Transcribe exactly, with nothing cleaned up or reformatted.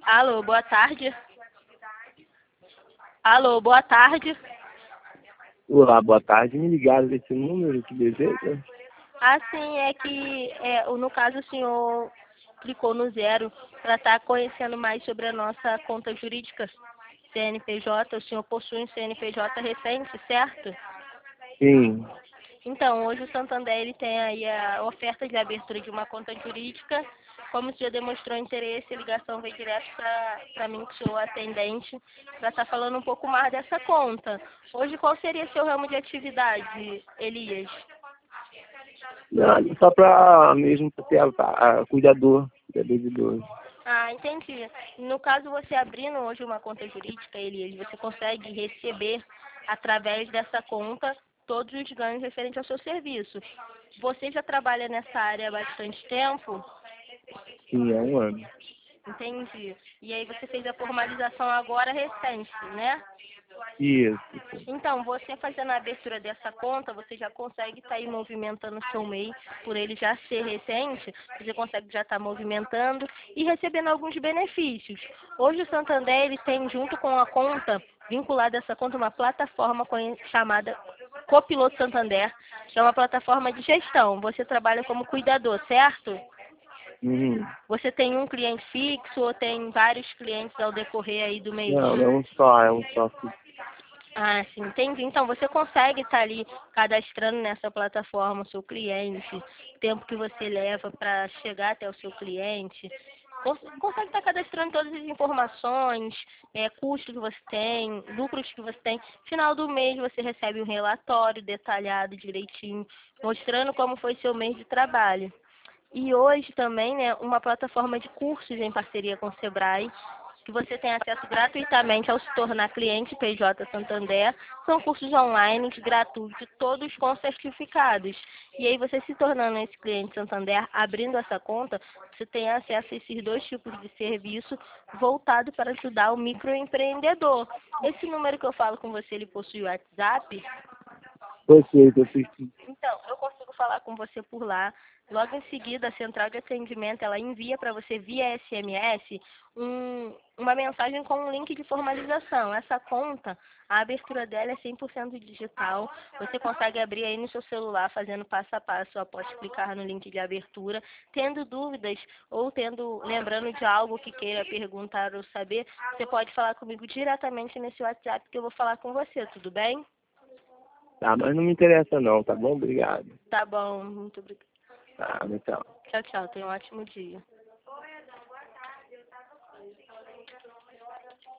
Alô, boa tarde. Alô, boa tarde. Olá, boa tarde. Me ligaram desse número que deseja? Ah, sim, é que é, no caso o senhor clicou no zero para estar conhecendo mais sobre a nossa conta jurídica C N P J. O senhor possui um C N P J recente, certo? Sim. Então, hoje o Santander ele tem aí a oferta de abertura de uma conta jurídica. Como o senhor demonstrou interesse, a ligação veio direto para mim, que sou atendente, para estar falando um pouco mais dessa conta. Hoje, qual seria seu ramo de atividade, Elias? Não, só para mesmo pra ter a, a, cuidador, cuidador de idoso. Ah, entendi. No caso, você abrindo hoje uma conta jurídica, Elias, você consegue receber, através dessa conta, todos os ganhos referentes ao seu serviço. Você já trabalha nessa área há bastante tempo? Sim, é um ano. Entendi. E aí você fez a formalização agora recente, né? Isso. Então, você fazendo a abertura dessa conta, você já consegue estar aí movimentando o seu M E I, por ele já ser recente, você consegue já estar movimentando e recebendo alguns benefícios. Hoje o Santander ele tem, junto com a conta, vinculada a essa conta, uma plataforma chamada Copiloto Santander, que é uma plataforma de gestão. Você trabalha como cuidador, certo? Uhum. Você tem um cliente fixo ou tem vários clientes ao decorrer aí do mês? Não, é um só, é um só. Ah, sim, entendi. Então, você consegue estar ali cadastrando nessa plataforma o seu cliente, o tempo que você leva para chegar até o seu cliente. Cons- Consegue estar cadastrando todas as informações, é, custos que você tem, lucros que você tem. Final do mês, você recebe um relatório detalhado, direitinho, mostrando como foi seu mês de trabalho. E hoje também, né, uma plataforma de cursos em parceria com o Sebrae, que você tem acesso gratuitamente ao se tornar cliente P J Santander. São cursos online, gratuitos, todos com certificados. E aí você se tornando esse cliente Santander, abrindo essa conta, você tem acesso a esses dois tipos de serviço voltado para ajudar o microempreendedor. Esse número que eu falo com você, ele possui o WhatsApp? Perfeito, eu fiz tudo. Então, eu consigo falar com você por lá. Logo em seguida, a central de atendimento, ela envia para você via S M S um, uma mensagem com um link de formalização. Essa conta, a abertura dela é cem por cento digital. Você consegue abrir aí no seu celular, fazendo passo a passo após clicar no link de abertura. Tendo dúvidas ou tendo lembrando de algo que queira perguntar ou saber, você pode falar comigo diretamente nesse WhatsApp que eu vou falar com você, tudo bem? Tá, mas não me interessa não, tá bom? Obrigado. Tá bom, muito obrigada. Tá, então. Tchau, tchau. Tenha um ótimo dia.